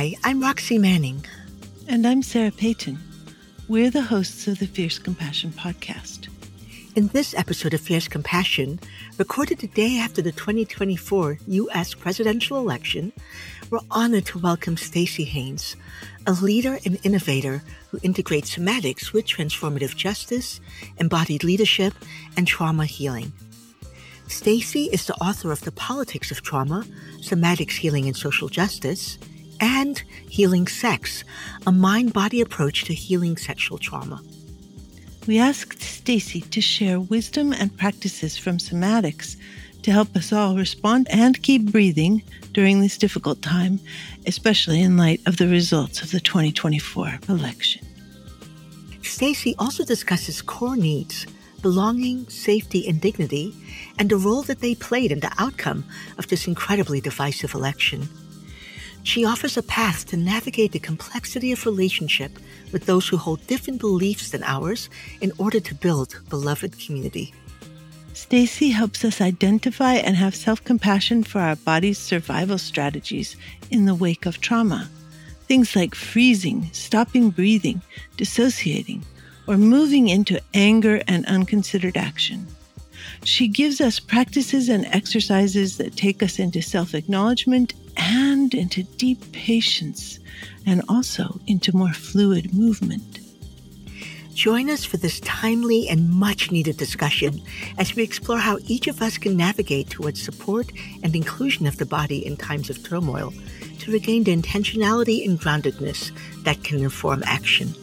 Hi, I'm Roxy Manning. And I'm Sarah Payton. We're the hosts of the Fierce Compassion podcast. In this episode of Fierce Compassion, recorded the day after the 2024 U.S. presidential election, we're honored to welcome Stacey Haynes, a leader and innovator who integrates somatics with transformative justice, embodied leadership, and trauma healing. Stacey is the author of The Politics of Trauma, Somatics Healing and Social Justice, and Healing Sex, a mind-body approach to healing sexual trauma. We asked Stacey to share wisdom and practices from somatics to help us all respond and keep breathing during this difficult time, especially in light of the results of the 2024 election. Stacey also discusses core needs, belonging, safety, and dignity, and the role that they played in the outcome of this incredibly divisive election. She offers a path to navigate the complexity of relationship with those who hold different beliefs than ours in order to build beloved community. Stacey helps us identify and have self-compassion for our body's survival strategies in the wake of trauma. Things like freezing, stopping breathing, dissociating, or moving into anger and unconsidered action. She gives us practices and exercises that take us into self-acknowledgement and into deep patience, and also into more fluid movement. Join us for this timely and much-needed discussion as we explore how each of us can navigate towards support and inclusion of the body in times of turmoil to regain the intentionality and groundedness that can inform action.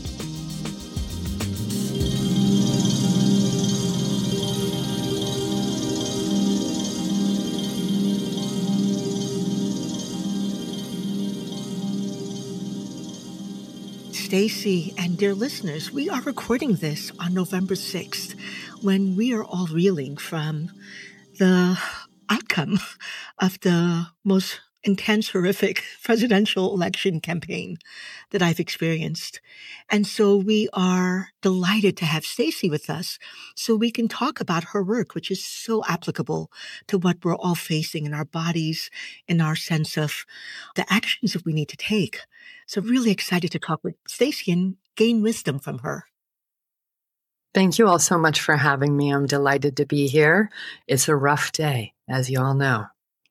Stacey and dear listeners, we are recording this on November 6th when we are all reeling from the outcome of the most intense, horrific presidential election campaign that I've experienced. And so we are delighted to have Stacey with us so we can talk about her work, which is so applicable to what we're all facing in our bodies, in our sense of the actions that we need to take. So really excited to talk with Stacey and gain wisdom from her. Thank you all so much for having me. I'm delighted to be here. It's a rough day, as you all know.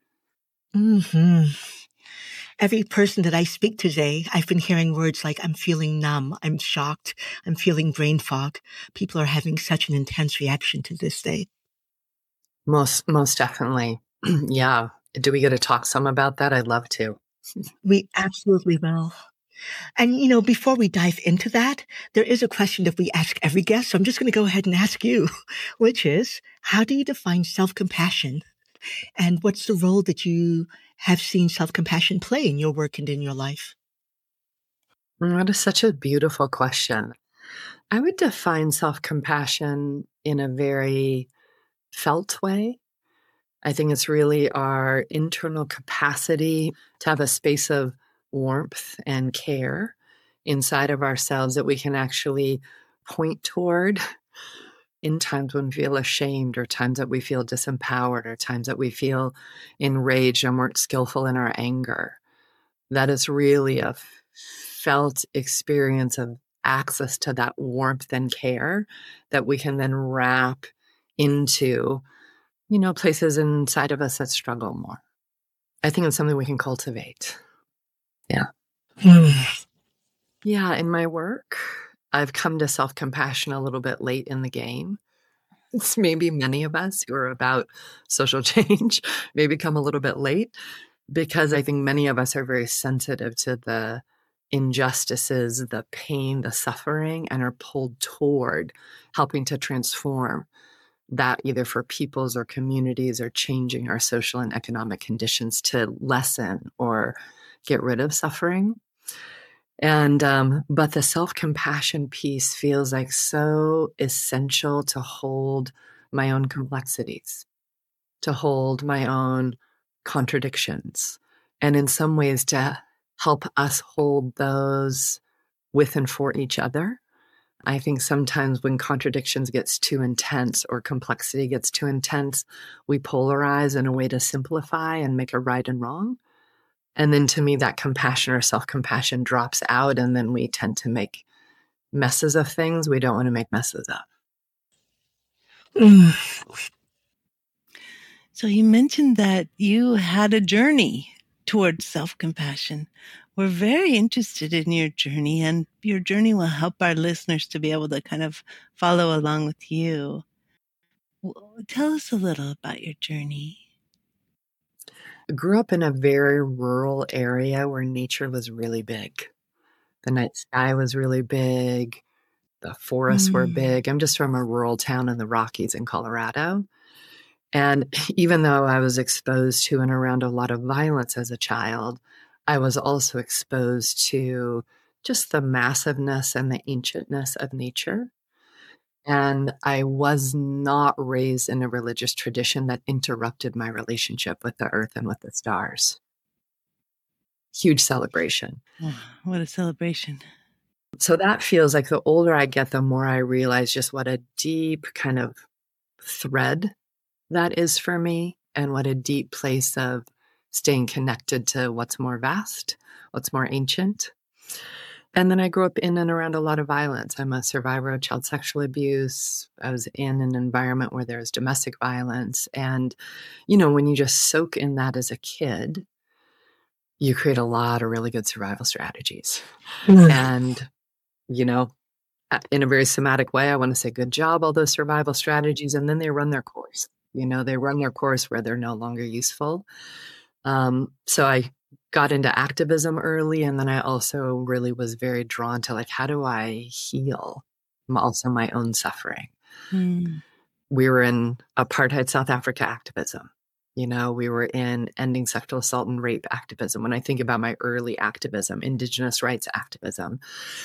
Every person that I speak to today, I've been hearing words like, I'm feeling numb, I'm shocked, I'm feeling brain fog. People are having such an intense reaction to this day. Most definitely. Yeah. Do we get to talk some about that? I'd love to. We absolutely will. And, before we dive into that, there is a question that we ask every guest. So I'm just going to go ahead and ask you, which is, how do you define self-compassion? And what's the role that you have seen self-compassion play in your work and in your life? That is such a beautiful question. I would define self-compassion in a very felt way. I think it's really our internal capacity to have a space of warmth and care inside of ourselves that we can actually point toward in times when we feel ashamed, or times that we feel disempowered, or times that we feel enraged and weren't skillful in our anger. That is really a felt experience of access to that warmth and care that we can then wrap into places inside of us that struggle more. I think it's something we can cultivate. Yeah. Yeah, in my work, I've come to self-compassion a little bit late in the game. It's maybe many of us who are about social change maybe come a little bit late, because I think many of us are very sensitive to the injustices, the pain, the suffering, and are pulled toward helping to transform that, either for peoples or communities, or changing our social and economic conditions to lessen or get rid of suffering. And but the self-compassion piece feels like so essential to hold my own complexities, to hold my own contradictions, and in some ways to help us hold those with and for each other. I think sometimes when contradictions gets too intense or complexity gets too intense, we polarize in a way to simplify and make a right and wrong. And then to me, that compassion or self-compassion drops out, and then we tend to make messes of things we don't want to make messes of. Mm. So you mentioned that you had a journey towards self-compassion. We're very interested in your journey, and your journey will help our listeners to be able to kind of follow along with you. Tell us a little about your journey. I grew up in a very rural area where nature was really big. The night sky was really big. The forests were big. I'm just from a rural town in the Rockies in Colorado. And even though I was exposed to and around a lot of violence as a child, I was also exposed to just the massiveness and the ancientness of nature. And I was not raised in a religious tradition that interrupted my relationship with the earth and with the stars. Huge celebration. Oh, what a celebration. So that feels like the older I get, the more I realize just what a deep kind of thread that is for me, and what a deep place of staying connected to what's more vast, what's more ancient. And then I grew up in and around a lot of violence. I'm a survivor of child sexual abuse. I was in an environment where there was domestic violence. And, when you just soak in that as a kid, you create a lot of really good survival strategies. And, in a very somatic way, I want to say good job, all those survival strategies. And then they run their course. They run their course where they're no longer useful. So I got into activism early, and then I also really was very drawn to how do I heal also my own suffering? We were in apartheid South Africa activism. We were in ending sexual assault and rape activism. When I think about my early activism, Indigenous rights activism.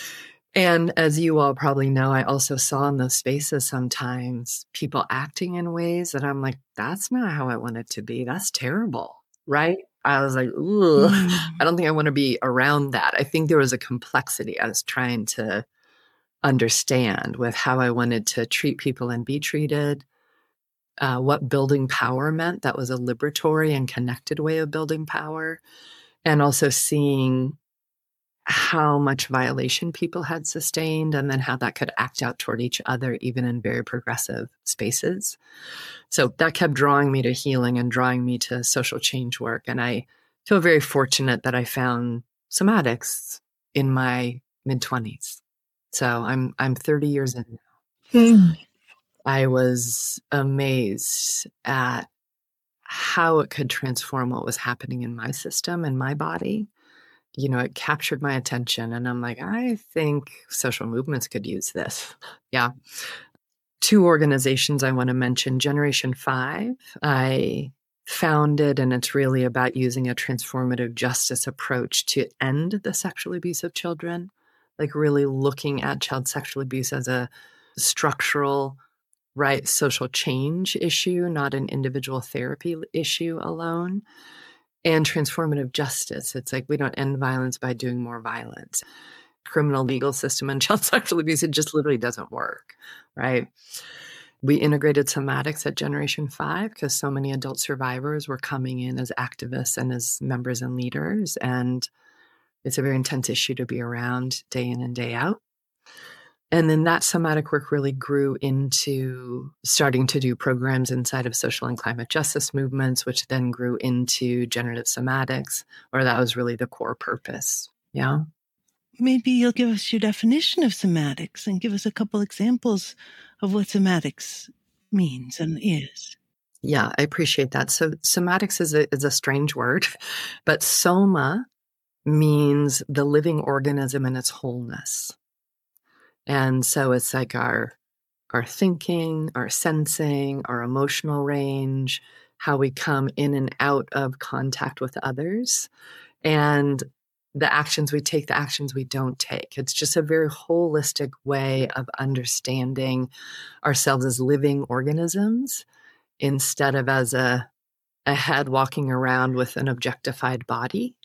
And as you all probably know, I also saw in those spaces sometimes people acting in ways that I'm like, that's not how I want it to be. That's terrible, right? I was like, ugh, I don't think I want to be around that. I think there was a complexity I was trying to understand with how I wanted to treat people and be treated, what building power meant. That was a liberatory and connected way of building power, and also seeing how much violation people had sustained, and then how that could act out toward each other, even in very progressive spaces. So that kept drawing me to healing and drawing me to social change work. And I feel very fortunate that I found somatics in my mid-20s. So I'm 30 years in now. I was amazed at how it could transform what was happening in my system and my body. It captured my attention, and I'm like, I think social movements could use this. Yeah. 2 organizations I want to mention. Generation 5, I founded, and it's really about using a transformative justice approach to end the sexual abuse of children, really looking at child sexual abuse as a structural, social change issue, not an individual therapy issue alone. And transformative justice. It's we don't end violence by doing more violence. Criminal legal system and child sexual abuse, it just literally doesn't work, right? We integrated somatics at Generation 5 because so many adult survivors were coming in as activists and as members and leaders. And it's a very intense issue to be around day in and day out. And then that somatic work really grew into starting to do programs inside of social and climate justice movements, which then grew into generative somatics, or that was really the core purpose. Yeah. Maybe you'll give us your definition of somatics and give us a couple examples of what somatics means and is. Yeah, I appreciate that. So somatics is a strange word, but soma means the living organism in its wholeness. And so it's our thinking, our sensing, our emotional range, how we come in and out of contact with others, and the actions we take, the actions we don't take. It's just a very holistic way of understanding ourselves as living organisms instead of as a head walking around with an objectified body.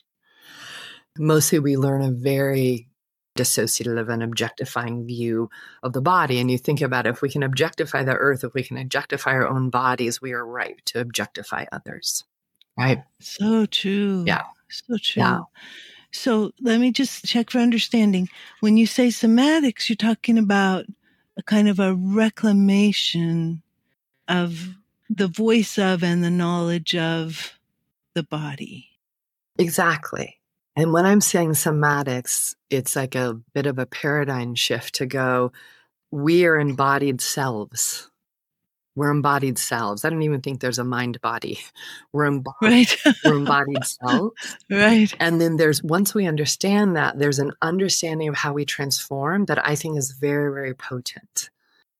Mostly we learn a very dissociative and objectifying view of the body. And you think about it, if we can objectify the earth, if we can objectify our own bodies, we are right to objectify others, right? So true. Yeah. So Yeah, true. So let me just check for understanding. When you say somatics, you're talking about a kind of a reclamation of the voice of and the knowledge of the body. exactly. And when I'm saying somatics, it's like a bit of a paradigm shift to go, we are embodied selves. We're embodied selves. I don't even think there's a mind body. Right. We're embodied selves. Right. And then once we understand that, there's an understanding of how we transform that I think is very, very potent.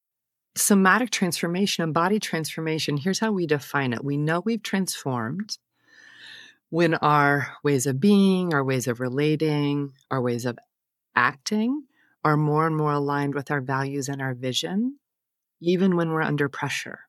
Somatic transformation and body transformation, here's how we define it. We know we've transformed when our ways of being, our ways of relating, our ways of acting are more and more aligned with our values and our vision, even when we're under pressure.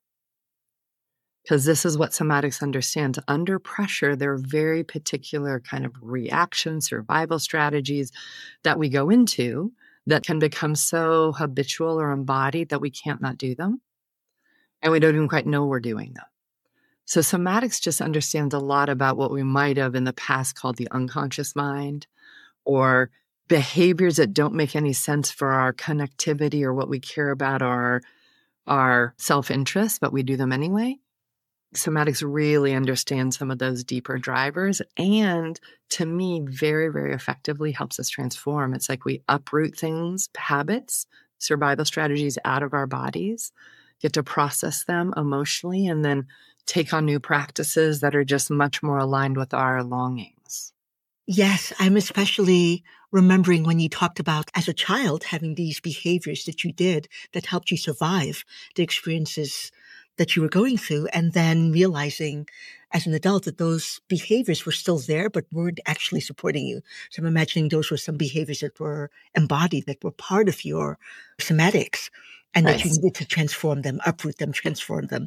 Because this is what somatics understands. Under pressure, there are very particular kind of reaction, survival strategies that we go into that can become so habitual or embodied that we can't not do them. And we don't even quite know we're doing them. So somatics just understands a lot about what we might have in the past called the unconscious mind, or behaviors that don't make any sense for our connectivity or what we care about, or our self-interest, but we do them anyway. Somatics really understands some of those deeper drivers, and to me, very, very effectively helps us transform. It's like we uproot things, habits, survival strategies out of our bodies, get to process them emotionally, and then take on new practices that are just much more aligned with our longings. Yes, I'm especially remembering when you talked about as a child having these behaviors that you did that helped you survive the experiences that you were going through, and then realizing as an adult that those behaviors were still there but weren't actually supporting you. So I'm imagining those were some behaviors that were embodied, that were part of your somatics, and that you Right. needed to transform them, uproot them, transform them.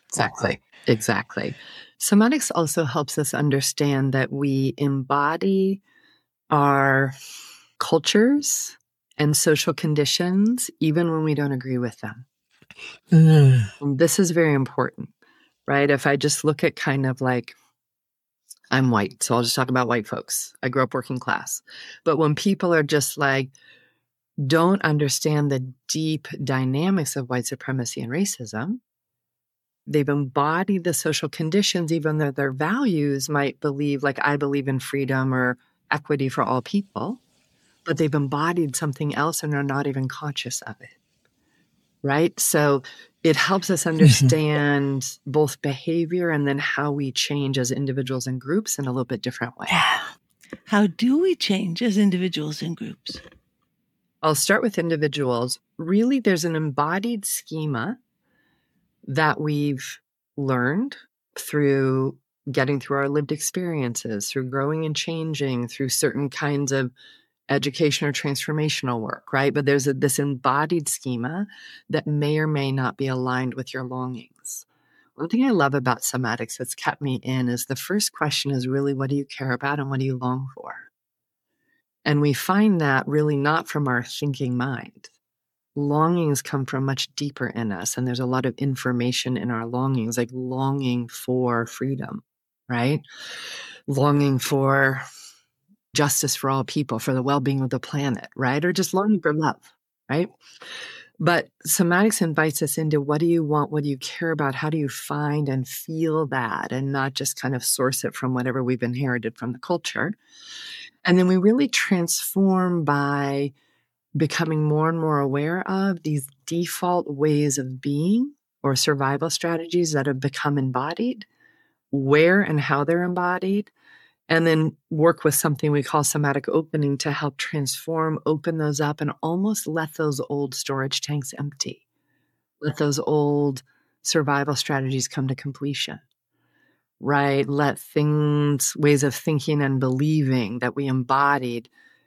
Exactly. Somatics also helps us understand that we embody our cultures and social conditions even when we don't agree with them. And this is very important, right? If I just look at kind of like, I'm white, so I'll just talk about white folks. I grew up working class. But when people are just like, don't understand the deep dynamics of white supremacy and racism, they've embodied the social conditions, even though their values might believe, like I believe in freedom or equity for all people, but they've embodied something else and are not even conscious of it. Right? So it helps us understand both behavior and then how we change as individuals and groups in a little bit different way. How do we change as individuals and groups? I'll start with individuals. Really, there's an embodied schema that we've learned through getting through our lived experiences, through growing and changing, through certain kinds of education or transformational work, right? But there's this embodied schema that may or may not be aligned with your longings. One thing I love about somatics that's kept me in is the first question is really, what do you care about and what do you long for? And we find that really not from our thinking mind. Longings come from much deeper in us, and there's a lot of information in our longings, like longing for freedom, right? Longing for justice for all people, for the well-being of the planet, right? Or just longing for love, right? But somatics invites us into, what do you want? What do you care about? How do you find and feel that, and not just kind of source it from whatever we've inherited from the culture? And then we really transform by becoming more and more aware of these default ways of being or survival strategies that have become embodied, where and how they're embodied, and then work with something we call somatic opening to help transform, open those up, and almost let those old storage tanks empty. Let those old survival strategies come to completion, right? Let things, ways of thinking and believing that we embodied,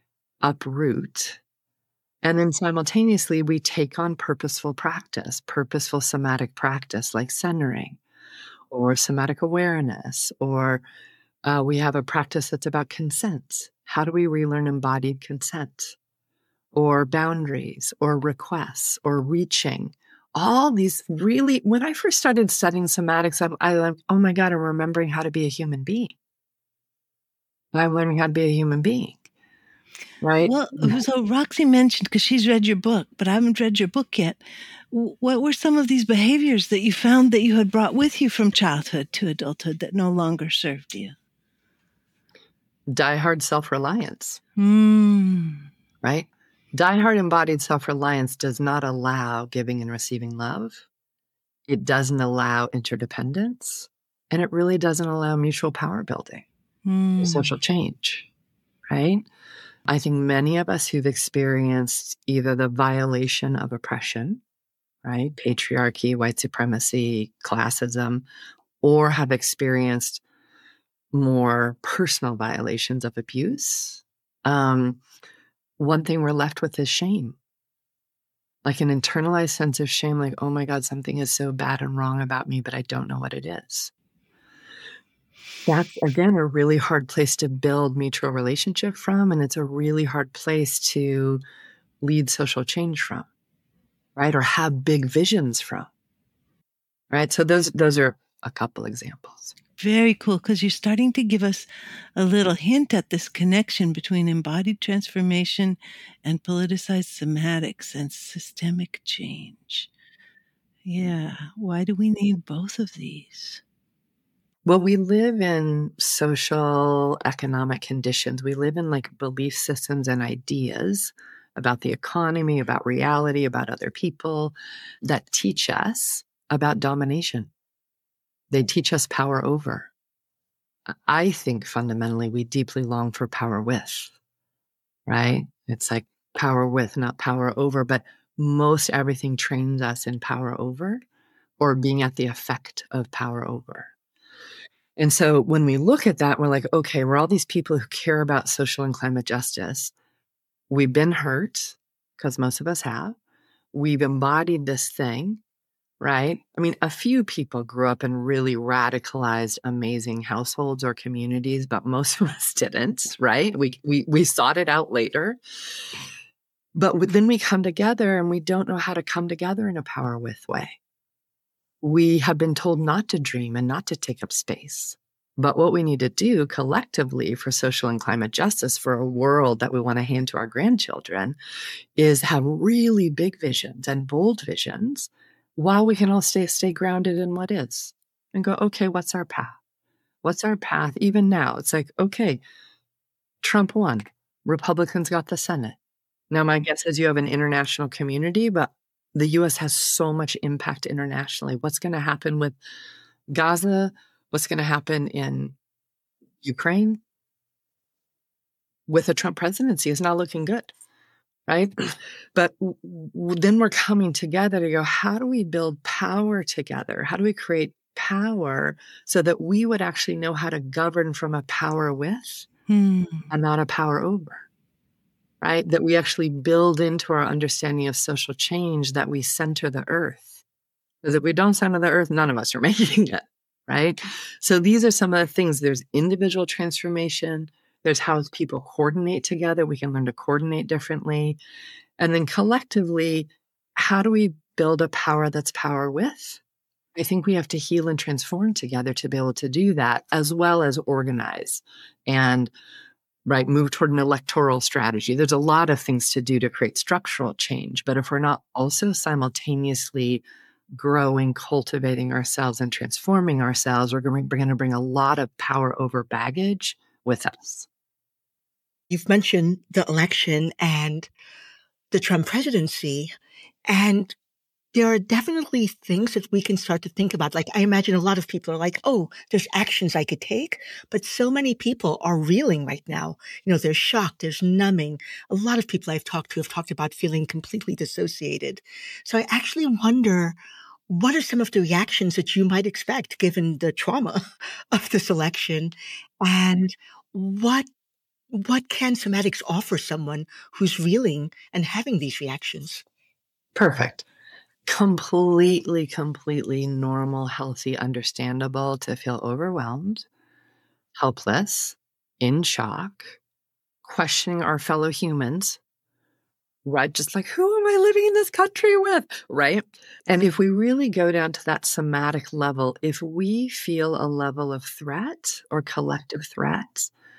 uproot. And then simultaneously, we take on purposeful practice, purposeful somatic practice like centering or somatic awareness, or we have a practice that's about consent. How do we relearn embodied consent, or boundaries, or requests, or reaching? All these really, when I first started studying somatics, I like, oh my God, I'm remembering how to be a human being. I'm learning how to be a human being, right? Well, so Roxy mentioned, because she's read your book, but I haven't read your book yet. What were some of these behaviors that you found that you had brought with you from childhood to adulthood that no longer served you? Diehard self-reliance, Mm. right? Diehard embodied self-reliance does not allow giving and receiving love. It doesn't allow interdependence, and it really doesn't allow mutual power building or social change, right? I think many of us who've experienced either the violation of oppression, right? Patriarchy, white supremacy, classism, or have experienced more personal violations of abuse. One thing we're left with is shame, like an internalized sense of shame, like, oh my God, something is so bad and wrong about me, but I don't know what it is. That's, again, a really hard place to build mutual relationship from, and it's a really hard place to lead social change from, right? Or have big visions from, right? So those are a couple examples. Very cool, because you're starting to give us a little hint at this connection between embodied transformation and politicized somatics and systemic change. Yeah. Why do we need both of these? Well, we live in social economic conditions. We live in like belief systems and ideas about the economy, about reality, about other people that teach us about domination. They teach us power over. I think fundamentally we deeply long for power with, right? It's like power with, not power over, but most everything trains us in power over or being at the effect of power over. And so when we look at that, we're like, okay, we're all these people who care about social and climate justice. We've been hurt, because most of us have. We've embodied this thing, right? I mean, a few people grew up in really radicalized, amazing households or communities, but most of us didn't, right? We sought it out later. But then we come together and we don't know how to come together in a power with way. We have been told not to dream and not to take up space. But what we need to do collectively for social and climate justice, for a world that we want to hand to our grandchildren, is have really big visions and bold visions while we can all stay grounded in what is and go, okay, what's our path? What's our path? Even now, it's like, okay, Trump won. Republicans got the Senate. Now, my guess is you have an international community, but the U.S. has so much impact internationally. What's going to happen with Gaza? What's going to happen in Ukraine? With a Trump presidency is not looking good, right? But then we're coming together to go, how do we build power together? How do we create power so that we would actually know how to govern from a power with and not a power over? Right? That we actually build into our understanding of social change, that we center the earth. Because if we don't center the earth, none of us are making it, right? So these are some of the things. There's individual transformation. There's how people coordinate together. We can learn to coordinate differently. And then collectively, how do we build a power that's power with? I think we have to heal and transform together to be able to do that, as well as organize and move toward an electoral strategy. There's a lot of things to do to create structural change. But if we're not also simultaneously growing, cultivating ourselves and transforming ourselves, we're going to bring a lot of power over baggage with us. You've mentioned the election and the Trump presidency, and there are definitely things that we can start to think about. Like, I imagine a lot of people are like, oh, there's actions I could take. But so many people are reeling right now. You know, there's shock, there's numbing. A lot of people I've talked to have talked about feeling completely dissociated. So I actually wonder, what are some of the reactions that you might expect given the trauma of this election? And what can somatics offer someone who's reeling and having these reactions? Perfect. Completely normal, healthy, understandable to feel overwhelmed, helpless, in shock, questioning our fellow humans, right? Just like, who am I living in this country with, right? And if we really go down to that somatic level, if we feel a level of threat or collective threat,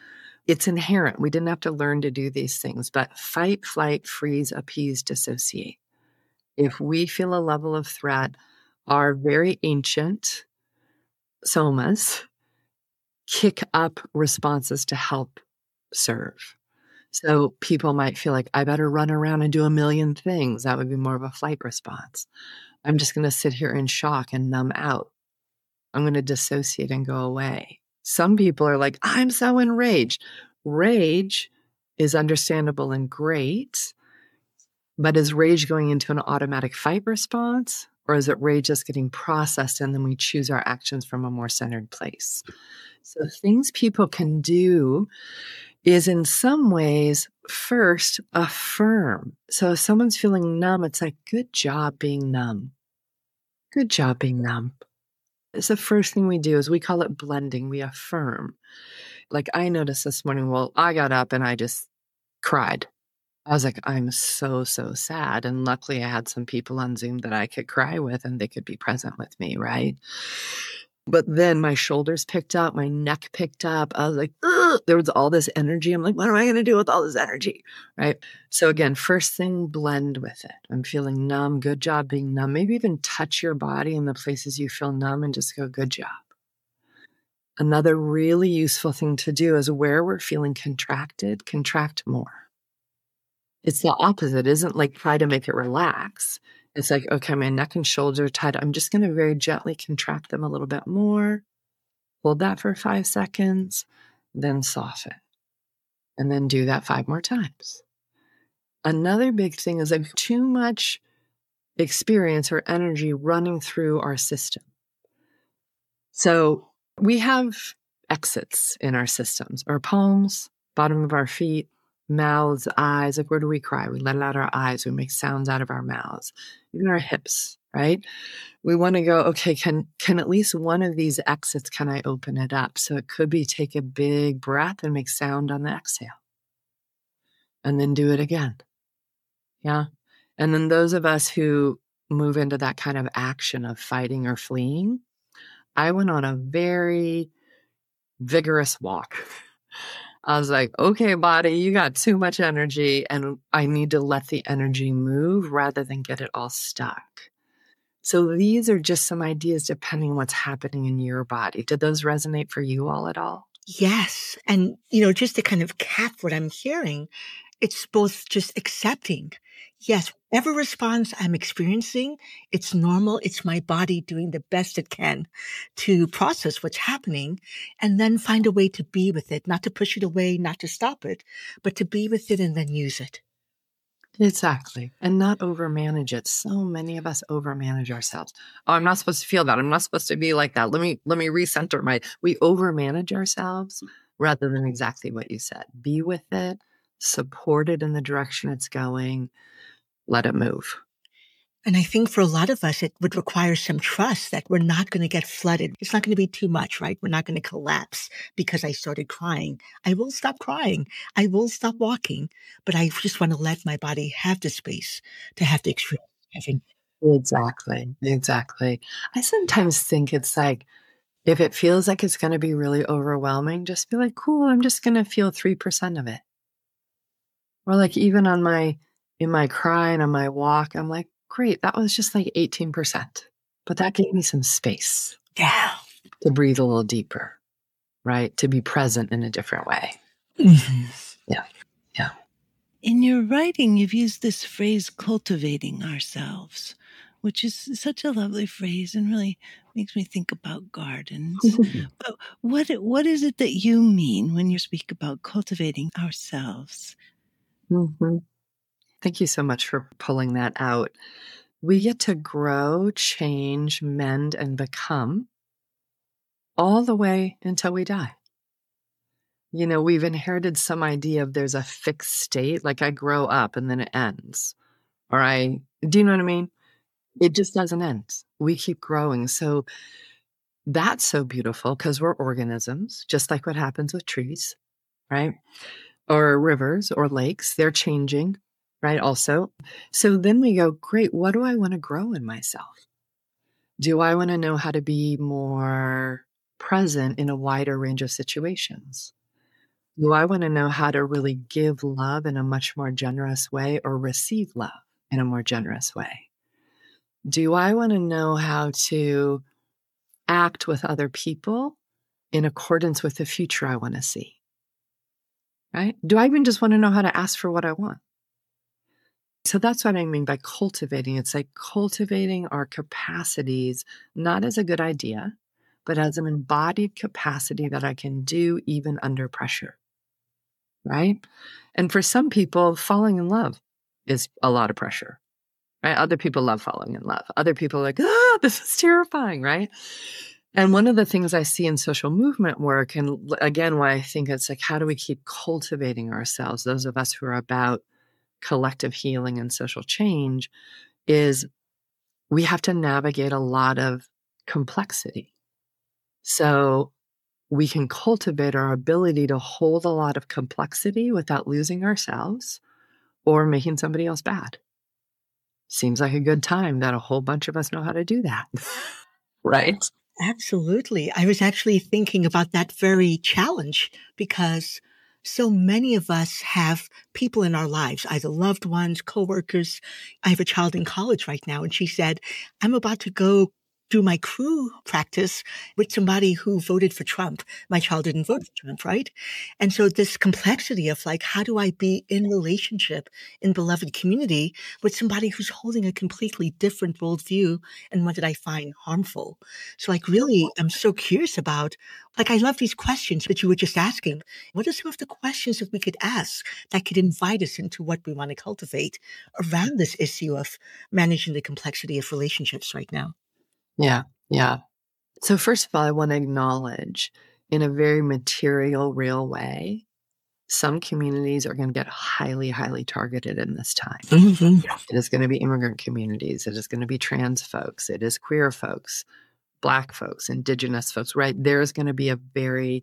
It's inherent. We didn't have to learn to do these things, but fight, flight, freeze, appease, dissociate. If we feel a level of threat, our very ancient somas kick up responses to help serve. So people might feel like, I better run around and do a million things. That would be more of a flight response. I'm just going to sit here in shock and numb out. I'm going to dissociate and go away. Some people are like, I'm so enraged. Rage is understandable and great, but is rage going into an automatic fight response? Or is it rage just getting processed and then we choose our actions from a more centered place? So things people can do is in some ways first affirm. So if someone's feeling numb, it's like, good job being numb. Good job being numb. It's the first thing we do is we call it blending. We affirm. Like I noticed this morning, well, I got up and I just cried. I was like, I'm so, so sad. And luckily I had some people on Zoom that I could cry with and they could be present with me, right? But then my shoulders picked up, my neck picked up. I was like, ugh! There was all this energy. I'm like, what am I going to do with all this energy? Right? So again, first thing, blend with it. I'm feeling numb. Good job being numb. Maybe even touch your body in the places you feel numb and just go, good job. Another really useful thing to do is where we're feeling contracted, contract more. It's the opposite. It isn't like try to make it relax. It's like, okay, my neck and shoulders are tight. I'm just going to very gently contract them a little bit more. Hold that for 5 seconds, then soften. And then do that 5 more times. Another big thing is like too much experience or energy running through our system. So we have exits in our systems, our palms, bottom of our feet, mouths, eyes. Like where do we cry? We let out our eyes. We make sounds out of our mouths, even our hips, right? We want to go, okay, can at least one of these exits, can I open it up? So it could be take a big breath and make sound on the exhale. And then do it again. Yeah. And then those of us who move into that kind of action of fighting or fleeing, I went on a very vigorous walk. I was like, okay, body, you got too much energy and I need to let the energy move rather than get it all stuck. So these are just some ideas depending on what's happening in your body. Did those resonate for you all at all? Yes. And, just to kind of cap what I'm hearing, it's both just accepting. Yes, whatever response I'm experiencing, it's normal. It's my body doing the best it can to process what's happening and then find a way to be with it, not to push it away, not to stop it, but to be with it and then use it. Exactly. And not overmanage it. So many of us overmanage ourselves. Oh, I'm not supposed to feel that. I'm not supposed to be like that. Let me recenter we overmanage ourselves rather than exactly what you said. Be with it, support it in the direction it's going, let it move. And I think for a lot of us, it would require some trust that we're not going to get flooded. It's not going to be too much, right? We're not going to collapse because I started crying. I will stop crying. I will stop walking. But I just want to let my body have the space to have the experience. Exactly. I sometimes think it's like, if it feels like it's going to be really overwhelming, just be like, cool, I'm just going to feel 3% of it. Or like even in my cry and on my walk, I'm like, great, that was just like 18%. But that gave me some space. Yeah. To breathe a little deeper, right? To be present in a different way. Mm-hmm. Yeah. In your writing, you've used this phrase, cultivating ourselves, which is such a lovely phrase and really makes me think about gardens. But what is it that you mean when you speak about cultivating ourselves? Mm-hmm. Thank you so much for pulling that out. We get to grow, change, mend, and become all the way until we die. We've inherited some idea of there's a fixed state, like I grow up and then it ends. Do you know what I mean? It just doesn't end. We keep growing. So that's so beautiful because we're organisms, just like what happens with trees, right? Or rivers or lakes, they're changing, right? Also. So then we go, great, what do I want to grow in myself? Do I want to know how to be more present in a wider range of situations? Do I want to know how to really give love in a much more generous way or receive love in a more generous way? Do I want to know how to act with other people in accordance with the future I want to see? Right? Do I even just want to know how to ask for what I want? So that's what I mean by cultivating. It's like cultivating our capacities, not as a good idea, but as an embodied capacity that I can do even under pressure. Right? And for some people, falling in love is a lot of pressure. Right? Other people love falling in love. Other people are like, this is terrifying, right? And one of the things I see in social movement work, and again, why I think it's like, how do we keep cultivating ourselves, those of us who are about collective healing and social change, is we have to navigate a lot of complexity. So we can cultivate our ability to hold a lot of complexity without losing ourselves or making somebody else bad. Seems like a good time that a whole bunch of us know how to do that. Right? Absolutely. I was actually thinking about that very challenge because so many of us have people in our lives, either loved ones, coworkers. I have a child in college right now, and she said, I'm about to go do my crew practice with somebody who voted for Trump. My child didn't vote for Trump, right? And so this complexity of like, how do I be in relationship in beloved community with somebody who's holding a completely different worldview and one that I find harmful? So like really, I'm so curious about, like, I love these questions that you were just asking. What are some of the questions that we could ask that could invite us into what we want to cultivate around this issue of managing the complexity of relationships right now? Yeah. Yeah. So first of all, I want to acknowledge in a very material, real way, some communities are going to get highly, highly targeted in this time. Mm-hmm. It is going to be immigrant communities. It is going to be trans folks. It is queer folks, Black folks, Indigenous folks, right? There's going to be a very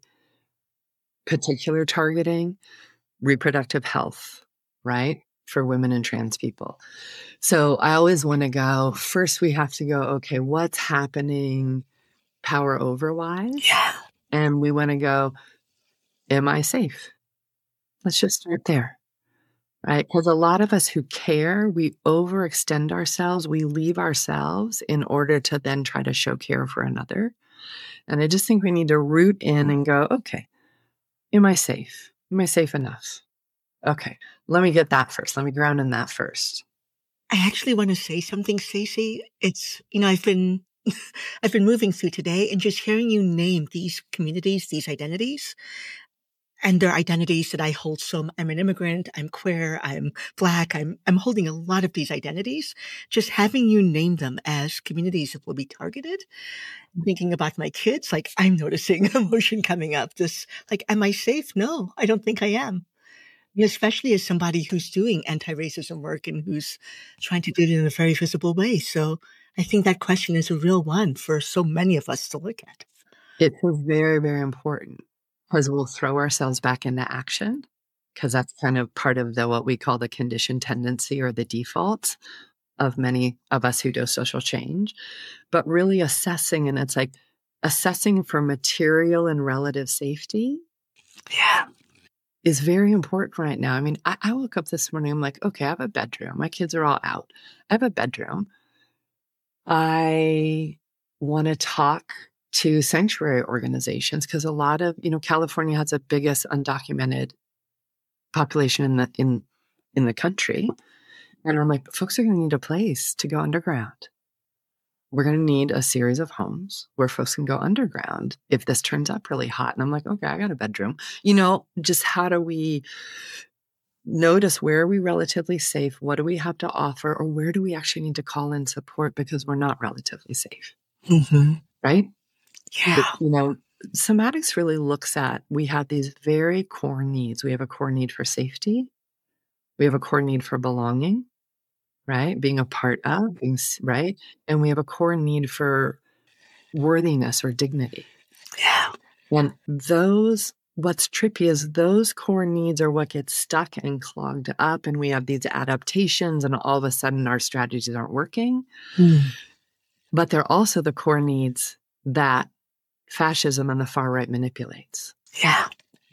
particular targeting, reproductive health, right? For women and trans people. So I always want to go, first we have to go, okay, what's happening power over-wise? Yeah. And we want to go, am I safe? Let's just start there, right? Because a lot of us who care, we overextend ourselves. We leave ourselves in order to then try to show care for another. And I just think we need to root in and go, okay, am I safe? Am I safe enough? Okay, let me get that first. Let me ground in that first. I actually want to say something, Stacey. It's, I've been moving through today and just hearing you name these communities, these identities, and they're identities that I hold. So I'm an immigrant, I'm queer, I'm Black, I'm holding a lot of these identities. Just having you name them as communities that will be targeted. Thinking about my kids, like I'm noticing emotion coming up. This, like, am I safe? No, I don't think I am. Especially as somebody who's doing anti-racism work and who's trying to do it in a very visible way. So I think that question is a real one for so many of us to look at. It's very, very important because we'll throw ourselves back into action because that's kind of part of what we call the conditioned tendency or the default of many of us who do social change. But really assessing, and it's like assessing for material and relative safety. Yeah. Is very important right now. I mean, I woke up this morning, I'm like, okay, I have a bedroom. My kids are all out. I have a bedroom. I want to talk to sanctuary organizations because a lot of, California has the biggest undocumented population in the country. And I'm like, folks are going to need a place to go underground. We're going to need a series of homes where folks can go underground if this turns up really hot. And I'm like, okay, I got a bedroom. Just how do we notice where are we relatively safe? What do we have to offer? Or where do we actually need to call in support because we're not relatively safe? Mm-hmm. Right? Yeah. But, somatics really looks at, we have these very core needs. We have a core need for safety. We have a core need for belonging. Right? Being a part of, right? And we have a core need for worthiness or dignity. Yeah. And what's trippy is those core needs are what gets stuck and clogged up. And we have these adaptations and all of a sudden our strategies aren't working. But they're also the core needs that fascism and the far right manipulates. Yeah.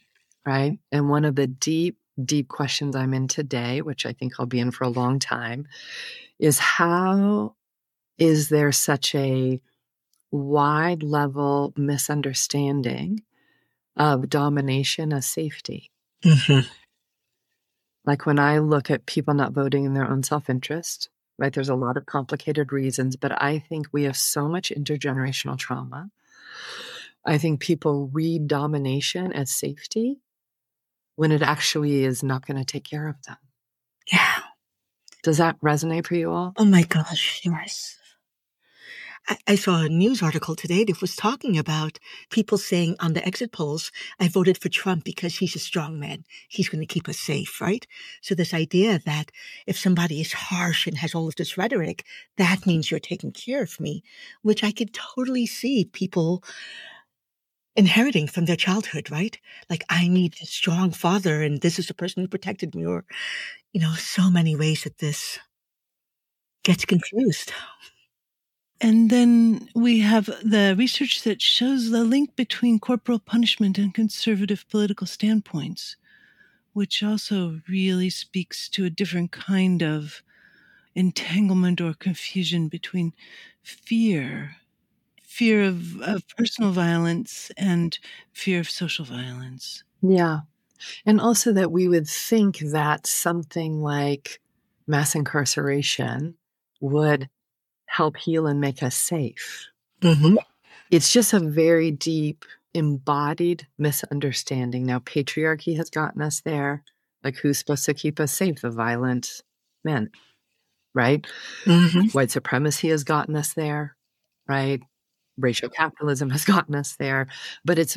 right? And one of the deep, deep questions I'm in today, which I think I'll be in for a long time, is how is there such a wide level misunderstanding of domination as safety? Mm-hmm. Like when I look at people not voting in their own self-interest, right? There's a lot of complicated reasons, but I think we have so much intergenerational trauma. I think people read domination as safety when it actually is not going to take care of them. Yeah. Does that resonate for you all? Oh my gosh, yes. I saw a news article today that was talking about people saying on the exit polls, I voted for Trump because he's a strong man. He's going to keep us safe, right? So this idea that if somebody is harsh and has all of this rhetoric, that means you're taking care of me, which I could totally see people inheriting from their childhood, right? Like, I need a strong father, and this is the person who protected me, or, so many ways that this gets confused. And then we have the research that shows the link between corporal punishment and conservative political standpoints, which also really speaks to a different kind of entanglement or confusion between fear of personal violence and fear of social violence. Yeah. And also that we would think that something like mass incarceration would help heal and make us safe. Mm-hmm. It's just a very deep, embodied misunderstanding. Now, patriarchy has gotten us there. Like, who's supposed to keep us safe? The violent men, right? Mm-hmm. White supremacy has gotten us there, right? Racial capitalism has gotten us there. But it's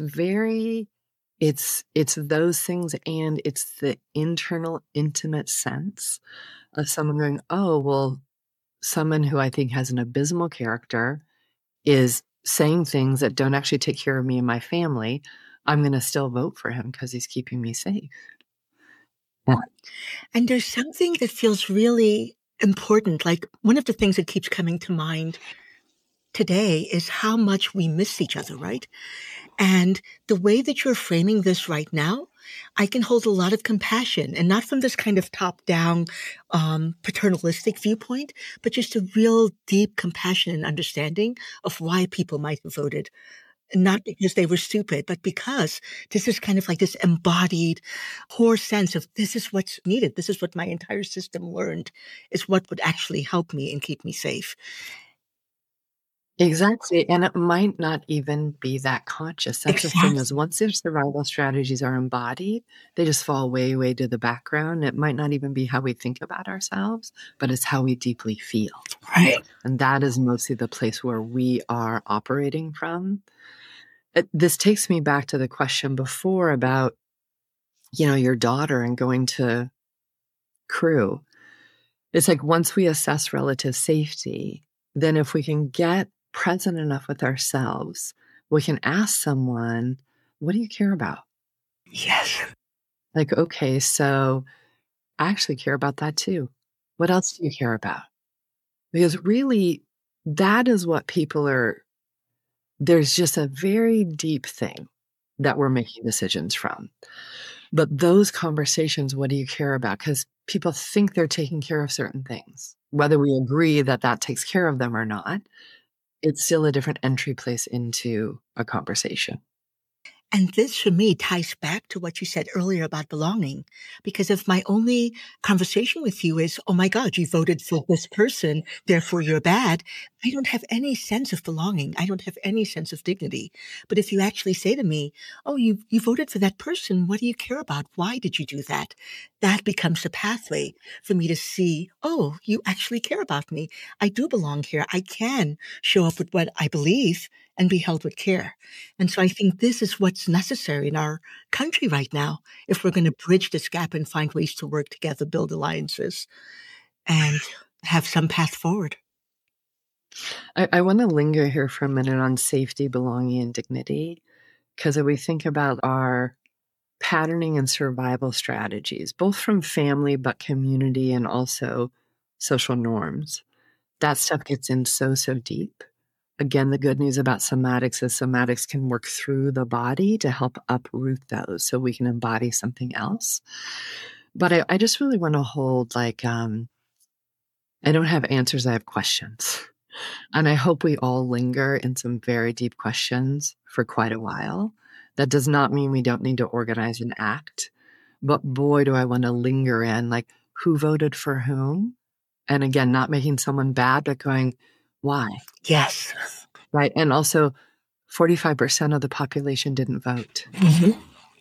those things, and it's the internal, intimate sense of someone going, oh, well, someone who I think has an abysmal character is saying things that don't actually take care of me and my family. I'm going to still vote for him because he's keeping me safe. Yeah. And there's something that feels really important. Like, one of the things that keeps coming to mind today is how much we miss each other, right? And the way that you're framing this right now, I can hold a lot of compassion, and not from this kind of top-down, paternalistic viewpoint, but just a real deep compassion and understanding of why people might have voted. Not because they were stupid, but because this is kind of like this embodied core sense of this is what's needed. This is what my entire system learned is what would actually help me and keep me safe. Exactly. And it might not even be that conscious. That's the thing, is Exactly. once their survival strategies are embodied, they just fall way, way to the background. It might not even be how we think about ourselves, but it's how we deeply feel. Right. And that is mostly the place where we are operating from. This takes me back to the question before about, your daughter and going to Crew. It's like, once we assess relative safety, then if we can get present enough with ourselves, we can ask someone, what do you care about? Yes. Like, okay, so I actually care about that too. What else do you care about? Because really, that is what there's just a very deep thing that we're making decisions from. But those conversations, what do you care about? Because people think they're taking care of certain things. Whether we agree that that takes care of them or not, it's still a different entry place into a conversation. And this, for me, ties back to what you said earlier about belonging. Because if my only conversation with you is, oh my God, you voted for this person, therefore you're bad, I don't have any sense of belonging. I don't have any sense of dignity. But if you actually say to me, oh, you voted for that person, what do you care about? Why did you do that? That becomes the pathway for me to see, oh, you actually care about me. I do belong here. I can show up with what I believe and be held with care. And so I think this is what's necessary in our country right now if we're going to bridge this gap and find ways to work together, build alliances, and have some path forward. I want to linger here for a minute on safety, belonging, and dignity, because if we think about our patterning and survival strategies, both from family, but community, and also social norms, that stuff gets in so, so deep. Again, the good news about somatics is somatics can work through the body to help uproot those so we can embody something else. But I just really want to hold like, I don't have answers, I have questions. And I hope we all linger in some very deep questions for quite a while. That does not mean we don't need to organize and act. But boy, do I want to linger in like who voted for whom. And again, not making someone bad, but going, why? Yes. Right. And also 45% of the population didn't vote. Mhm.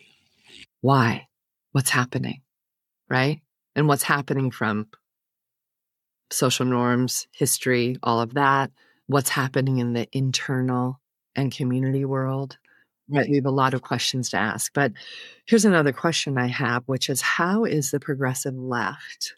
Why? What's happening? Right. And what's happening from social norms, history, all of that, what's happening in the internal and community world. Right. We have a lot of questions to ask. But here's another question I have, which is how is the progressive left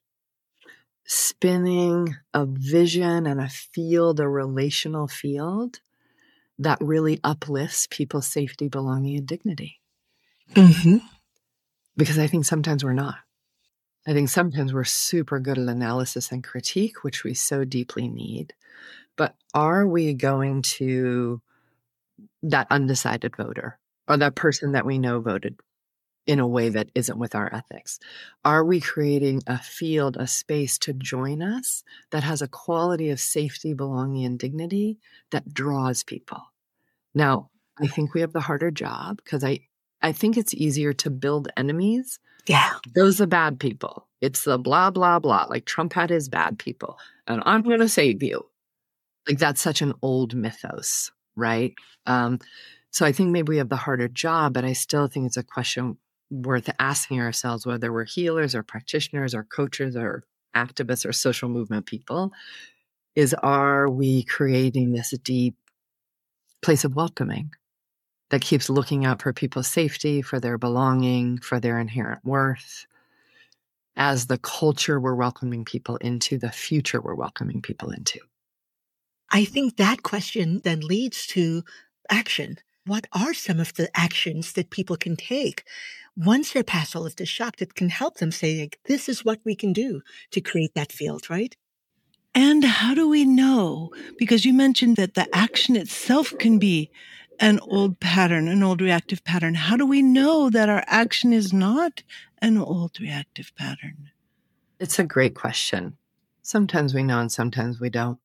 spinning a vision and a field, a relational field that really uplifts people's safety, belonging, and dignity? Mhm. Because I think sometimes we're not. I think sometimes we're super good at analysis and critique, which we so deeply need. But are we going to that undecided voter or that person that we know voted in a way that isn't with our ethics? Are we creating a field, a space to join us that has a quality of safety, belonging, and dignity that draws people? Now, I think we have the harder job because I think it's easier to build enemies. Yeah. Those are bad people. It's the blah, blah, blah. Like Trump had his bad people and I'm going to save you. Like that's such an old mythos, right? So I think maybe we have the harder job, but I still think it's a question worth asking ourselves, whether we're healers or practitioners or coaches or activists or social movement people, is are we creating this deep place of welcoming that keeps looking out for people's safety, for their belonging, for their inherent worth, as the culture we're welcoming people into, the future we're welcoming people into? I think that question then leads to action. What are some of the actions that people can take once they're past all of the shock that can help them say, like, this is what we can do to create that field, right? And how do we know? Because you mentioned that the action itself can be an old pattern, an old reactive pattern. How do we know that our action is not an old reactive pattern? It's a great question. Sometimes we know and sometimes we don't.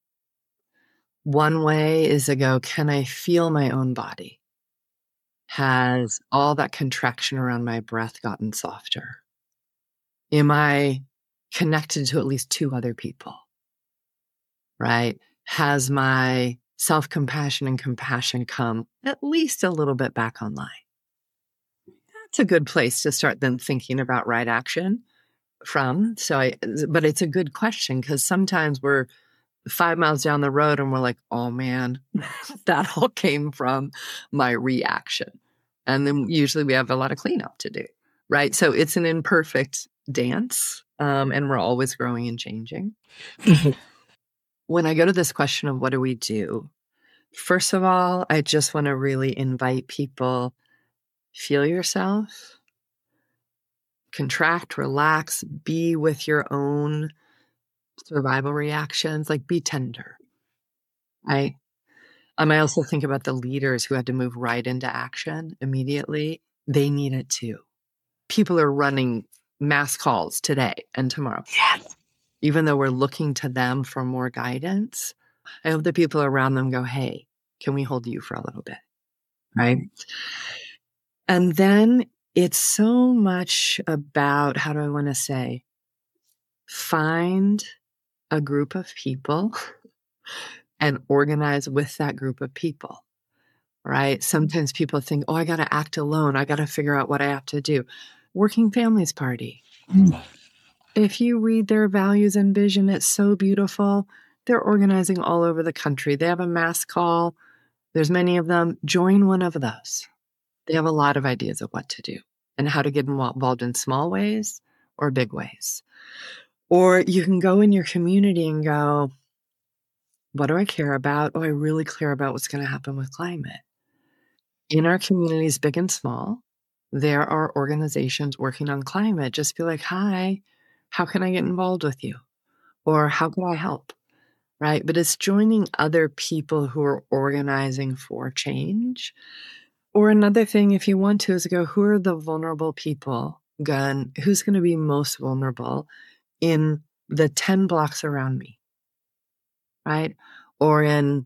One way is to go, can I feel my own body? Has all that contraction around my breath gotten softer? Am I connected to at least two other people? Right? Has my self-compassion and compassion come at least a little bit back online? That's a good place to start then thinking about right action from. But it's a good question because sometimes we're 5 miles down the road and we're like, oh man, that all came from my reaction. And then usually we have a lot of cleanup to do, right? So it's an imperfect dance, and we're always growing and changing. When I go to this question of what do we do, first of all, I just want to really invite people, feel yourself, contract, relax, be with your own survival reactions, like be tender, right? I also think about the leaders who had to move right into action immediately. They need it too. People are running mass calls today and tomorrow. Yes. Even though we're looking to them for more guidance, I hope the people around them go, hey, can we hold you for a little bit? Right? And then it's so much about, how do I want to say, find a group of people and organize with that group of people, right? Sometimes people think, oh, I got to act alone. I got to figure out what I have to do. Working Families Party. If you read their values and vision, it's so beautiful. They're organizing all over the country. They have a mass call. There's many of them. Join one of those. They have a lot of ideas of what to do and how to get involved in small ways or big ways. Or you can go in your community and go, what do I care about? Oh, I really care about what's going to happen with climate. In our communities, big and small, there are organizations working on climate. Just be like, hi, how can I get involved with you? Or how can I help? right? But it's joining other people who are organizing for change. Or another thing, if you want to, is go, who are the vulnerable people? Who's going to be most vulnerable in the 10 blocks around me, right? Or in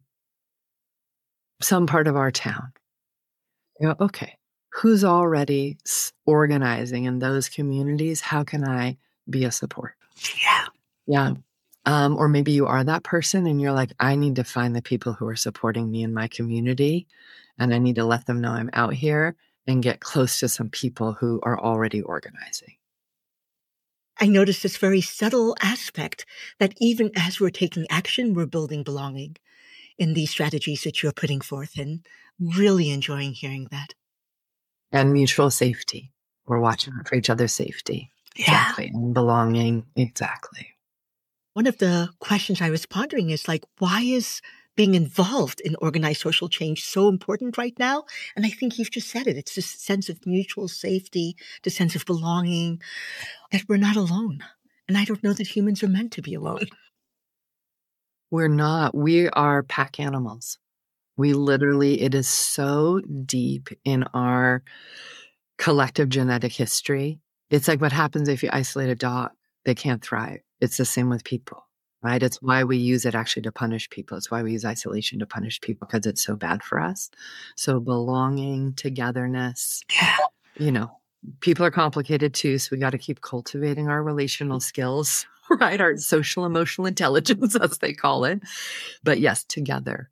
some part of our town. You go, okay, who's already organizing in those communities? How can I be a support? Yeah. Yeah. Or maybe you are that person and you're like, I need to find the people who are supporting me in my community, and I need to let them know I'm out here and get close to some people who are already organizing. I noticed this very subtle aspect that even as we're taking action, we're building belonging in these strategies that you're putting forth, and really enjoying hearing that. And mutual safety. We're watching out for each other's safety. Yeah. Exactly. And belonging. Exactly. One of the questions I was pondering is like, why is being involved in organized social change so important right now? And I think you've just said it. It's this sense of mutual safety, the sense of belonging, that we're not alone. And I don't know that humans are meant to be alone. We're not. We are pack animals. We literally, it is so deep in our collective genetic history. It's like what happens if you isolate a dog, they can't thrive. It's the same with people, right? It's why we use it actually to punish people. It's why we use isolation to punish people, because it's so bad for us. So belonging, togetherness, people are complicated too. So we got to keep cultivating our relational skills, right? Our social emotional intelligence, as they call it. But yes, together.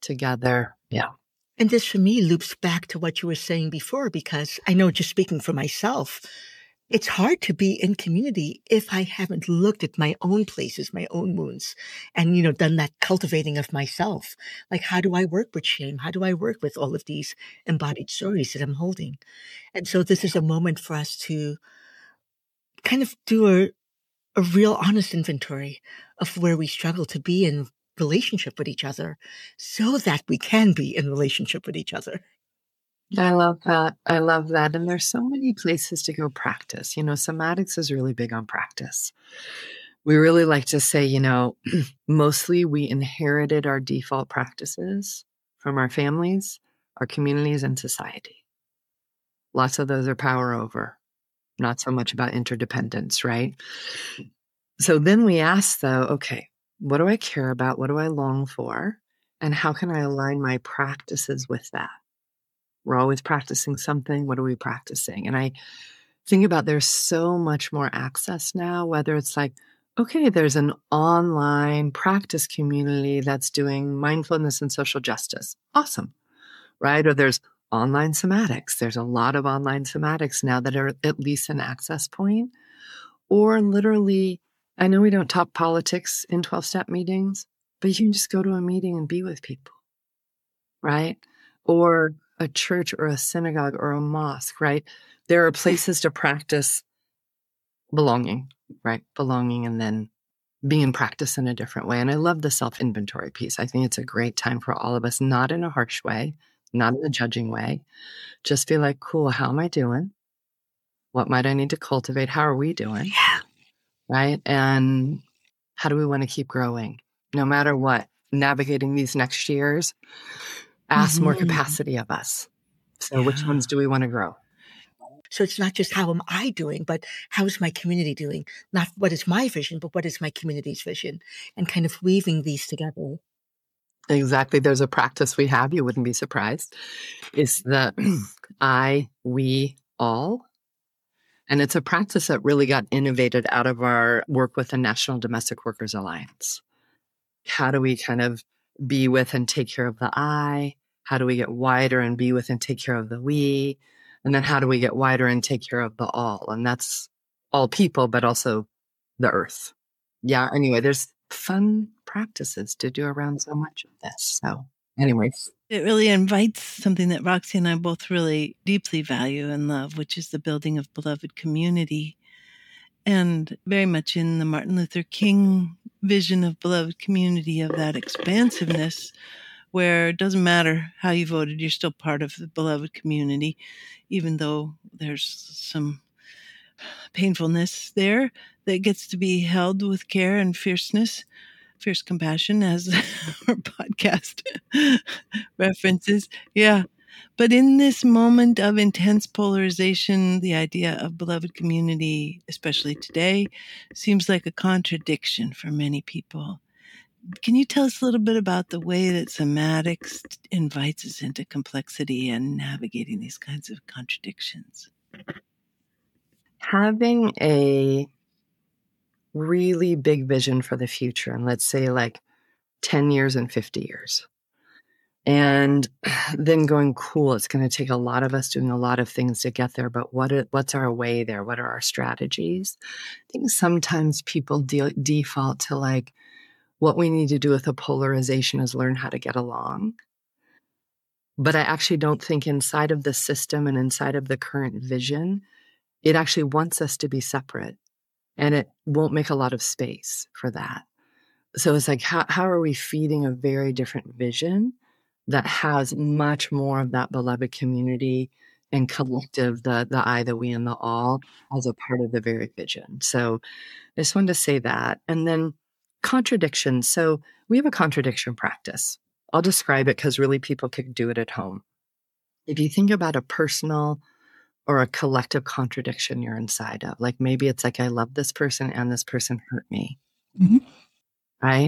Yeah. And this for me loops back to what you were saying before, because I know, just speaking for myself, it's hard to be in community if I haven't looked at my own places, my own wounds, and, done that cultivating of myself. Like, how do I work with shame? How do I work with all of these embodied stories that I'm holding? And so this is a moment for us to kind of do a real honest inventory of where we struggle to be in relationship with each other, so that we can be in relationship with each other. I love that. I love that. And there's so many places to go practice. Somatics is really big on practice. We really like to say, mostly we inherited our default practices from our families, our communities, and society. Lots of those are power over, not so much about interdependence, right? So then we ask, though, okay, what do I care about? What do I long for? And how can I align my practices with that? We're always practicing something. What are we practicing? And I think about, there's so much more access now, whether it's like, okay, there's an online practice community that's doing mindfulness and social justice. Awesome, right? Or there's online somatics. There's a lot of online somatics now that are at least an access point. Or literally, I know we don't talk politics in 12-step meetings, but you can just go to a meeting and be with people, right? Or a church or a synagogue or a mosque, right? There are places to practice belonging, right? Belonging and then being practiced in a different way. And I love the self-inventory piece. I think it's a great time for all of us, not in a harsh way, not in a judging way. Just feel like, cool, how am I doing? What might I need to cultivate? How are we doing? Yeah. Right? And how do we want to keep growing? No matter what, navigating these next years asks more capacity of us. So which ones do we want to grow? So it's not just how am I doing, but how is my community doing? Not what is my vision, but what is my community's vision? And kind of weaving these together. Exactly. There's a practice we have, you wouldn't be surprised. It's the I, we, all. And it's a practice that really got innovated out of our work with the National Domestic Workers Alliance. How do we kind of be with and take care of the I? How do we get wider and be with and take care of the we? And then how do we get wider and take care of the all? And that's all people, but also the earth. Yeah. Anyway, there's fun practices to do around so much of this. So anyways. It really invites something that Roxy and I both really deeply value and love, which is the building of beloved community. And very much in the Martin Luther King vision of beloved community, of that expansiveness, where it doesn't matter how you voted, you're still part of the beloved community, even though there's some painfulness there that gets to be held with care and fierceness. Fierce Compassion, as our podcast references. Yeah. But in this moment of intense polarization, the idea of beloved community, especially today, seems like a contradiction for many people. Can you tell us a little bit about the way that somatics invites us into complexity and navigating these kinds of contradictions? Having a really big vision for the future, and let's say like 10 years and 50 years. And then going, cool, it's going to take a lot of us doing a lot of things to get there, but what's our way there? What are our strategies? I think sometimes people default to like, what we need to do with the polarization is learn how to get along. But I actually don't think inside of the system and inside of the current vision, it actually wants us to be separate, and it won't make a lot of space for that. So it's like, how are we feeding a very different vision that has much more of that beloved community and collective, the I, the we, and the all as a part of the very vision. So I just wanted to say that. And then contradiction. So we have a contradiction practice. I'll describe it because really people can do it at home. If you think about a personal or a collective contradiction you're inside of, like maybe it's like, I love this person and this person hurt me, right?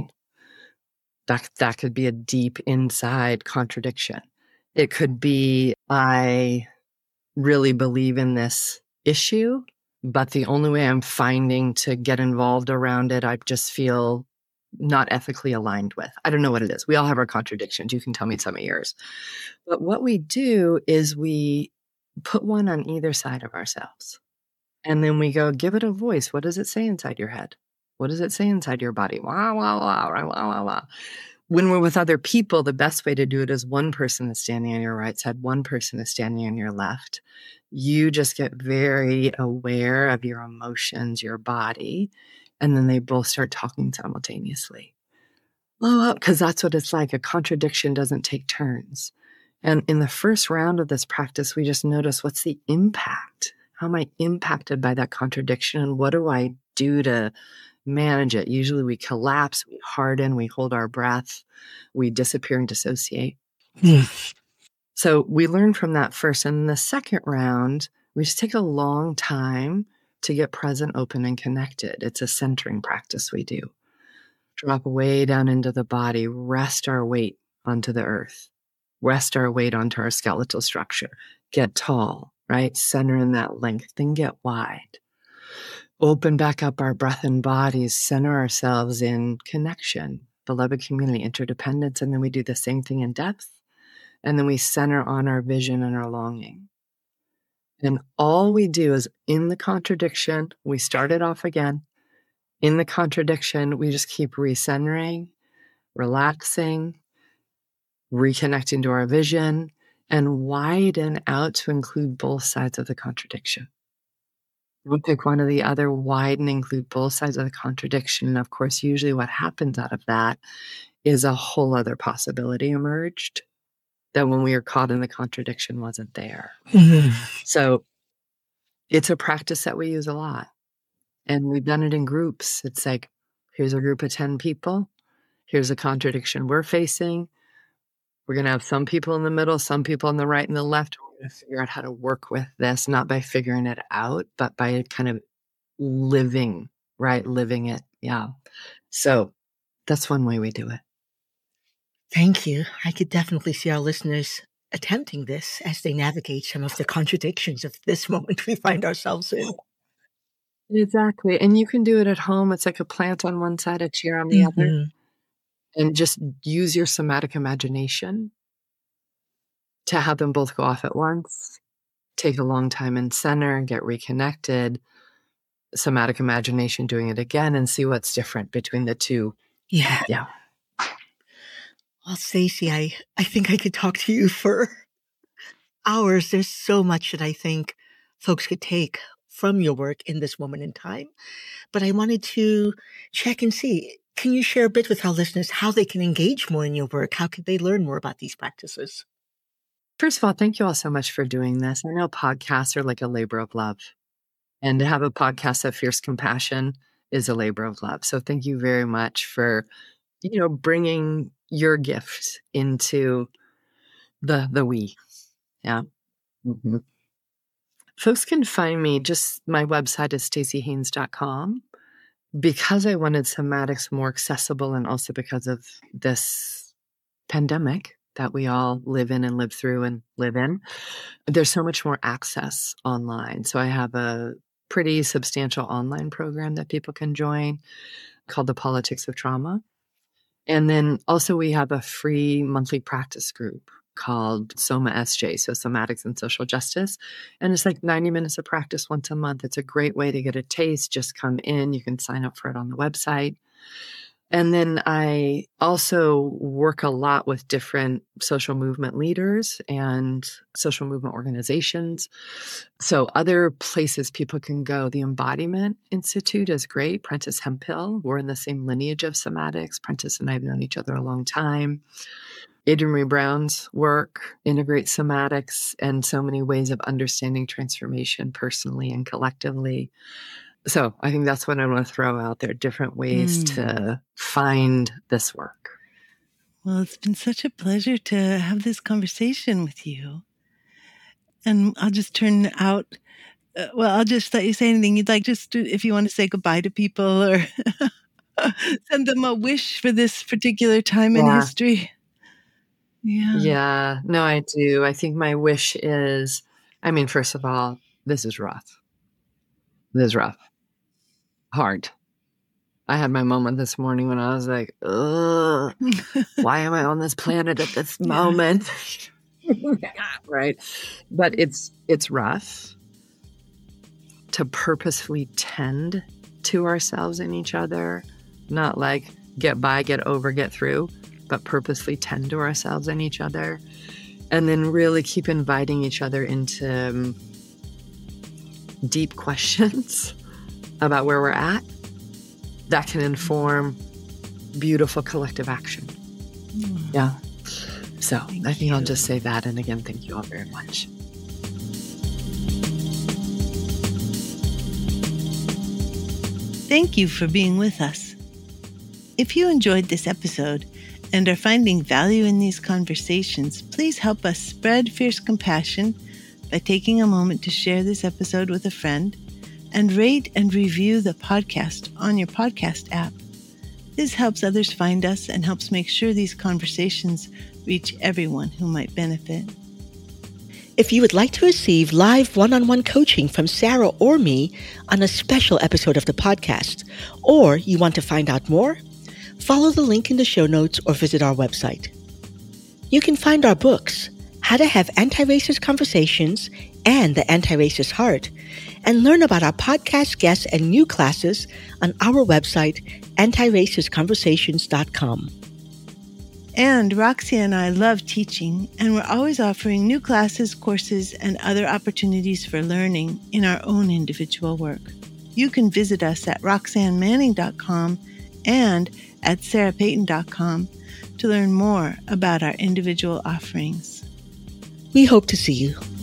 That could be a deep inside contradiction. It could be, I really believe in this issue, but the only way I'm finding to get involved around it, I just feel not ethically aligned with. I don't know what it is. We all have our contradictions. You can tell me some of yours. But what we do is we put one on either side of ourselves. And then we go, give it a voice. What does it say inside your head? What does it say inside your body? Wow, wow, wow, wow, wow, wow. When we're with other people, the best way to do it is one person is standing on your right side, one person is standing on your left. You just get very aware of your emotions, your body, and then they both start talking simultaneously. Blow up, because that's what it's like. A contradiction doesn't take turns. And in the first round of this practice, we just notice, what's the impact? How am I impacted by that contradiction? And what do I do to manage it? Usually we collapse, we harden, we hold our breath, we disappear and dissociate. So we learn from that first. And in the second round, we just take a long time to get present, open, and connected. It's a centering practice we do. Drop way down into the body, rest our weight onto the earth, rest our weight onto our skeletal structure, get tall, right? Center in that length, then get wide. Open back up our breath and bodies, center ourselves in connection, beloved community, interdependence, and then we do the same thing in depth. And then we center on our vision and our longing. And all we do is, in the contradiction, we start it off again. In the contradiction, we just keep recentering, relaxing, reconnecting to our vision, and widen out to include both sides of the contradiction. We'll pick one or the other, widen, include both sides of the contradiction. And of course, usually what happens out of that is a whole other possibility emerged that when we were caught in the contradiction wasn't there. So it's a practice that we use a lot. And we've done it in groups. It's like, here's a group of 10 people. Here's a contradiction we're facing. We're going to have some people in the middle, some people on the right and the left. We're going to figure out how to work with this, not by figuring it out, but by kind of living, right? Living it. Yeah. So that's one way we do it. Thank you. I could definitely see our listeners attempting this as they navigate some of the contradictions of this moment we find ourselves in. Exactly. And you can do it at home. It's like a plant on one side, a chair on the other. And just use your somatic imagination to have them both go off at once. Take a long time in center, get reconnected. Somatic imagination, doing it again, and see what's different between the two. Yeah. Well, Stacey, I think I could talk to you for hours. There's so much that I think folks could take from your work in this moment in time. But I wanted to check and see, can you share a bit with our listeners how they can engage more in your work? How could they learn more about these practices? First of all, thank you all so much for doing this. I know podcasts are like a labor of love. And to have a podcast of Fierce Compassion is a labor of love. So thank you very much for bringing your gift into the we. Yeah. Mm-hmm. Folks can find me, just my website is stacyhaines.com. Because I wanted somatics more accessible, and also because of this pandemic that we all live in and live through and live in, there's so much more access online. So I have a pretty substantial online program that people can join called The Politics of Trauma. And then also we have a free monthly practice group called Soma SJ, so Somatics and Social Justice. And it's like 90 minutes of practice once a month. It's a great way to get a taste. Just come in. You can sign up for it on the website. And then I also work a lot with different social movement leaders and social movement organizations. So other places people can go. The Embodiment Institute is great. Prentice Hemphill, we're in the same lineage of somatics. Prentice and I have known each other a long time. Adrienne Maree Brown's work integrates somatics and so many ways of understanding transformation personally and collectively. So I think that's what I want to throw out there, different ways to find this work. Well, it's been such a pleasure to have this conversation with you. And I'll just turn out, I'll just let you say anything you'd like, just if you want to say goodbye to people or send them a wish for this particular time in history. Yeah, no, I do. I think my wish is, first of all, this is rough. This is rough. Hard. I had my moment this morning when I was like, ugh, why am I on this planet at this moment? Right. But it's rough to purposefully tend to ourselves and each other, not like get by, get over, get through, but purposely tend to ourselves and each other. And then really keep inviting each other into deep questions about where we're at that can inform beautiful collective action. Yeah. So I think I'll just say that. And again, thank you all very much. Thank you for being with us. If you enjoyed this episode and are finding value in these conversations, please help us spread fierce compassion by taking a moment to share this episode with a friend and rate and review the podcast on your podcast app. This helps others find us and helps make sure these conversations reach everyone who might benefit. If you would like to receive live one-on-one coaching from Sarah or me on a special episode of the podcast, or you want to find out more, follow the link in the show notes or visit our website. You can find our books, How to Have Anti-Racist Conversations and The Anti-Racist Heart, and learn about our podcast guests and new classes on our website, antiracistconversations.com. And Roxy and I love teaching, and we're always offering new classes, courses, and other opportunities for learning in our own individual work. You can visit us at roxannemanning.com and at sarahpayton.com to learn more about our individual offerings. We hope to see you.